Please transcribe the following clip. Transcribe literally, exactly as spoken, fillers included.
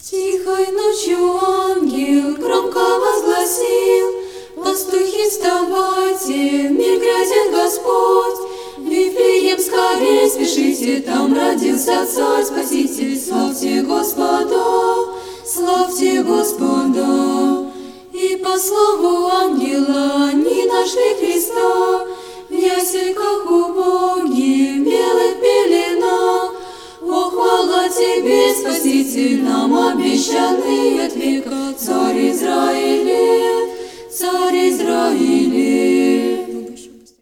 Тихой ночью ангел громко возгласил: пастухи, вставайте, мир грядет Господь. В Вифлеем скорей спешите, там родился Царь Спаситель. Славьте Господа, славьте Господа. И по слову ангела они нашли Христа в ясельках убогих, в белых пеленах. О, хвала Тебе, Спаситель, нам обещанный от века, Царь Израилев, Царь Израилев.